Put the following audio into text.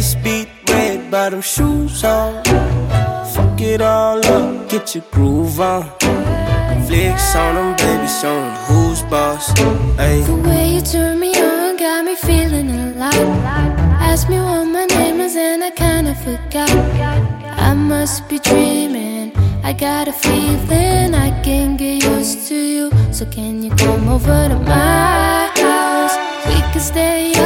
Face beat red, bottom shoes on. Fuck it all up, get your groove on. Flicks on them, baby, show 'em who's boss. Ay. The way you turn me on got me feeling alive. Asked me what my name is and I kinda forgot. I must be dreaming, I got a feeling I can get used to you. So can you come over to my house? We can stay